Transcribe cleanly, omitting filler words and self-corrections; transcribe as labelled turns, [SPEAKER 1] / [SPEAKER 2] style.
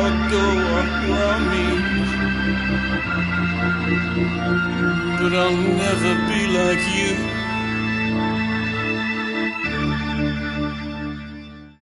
[SPEAKER 1] go on me, but I'll never be like you.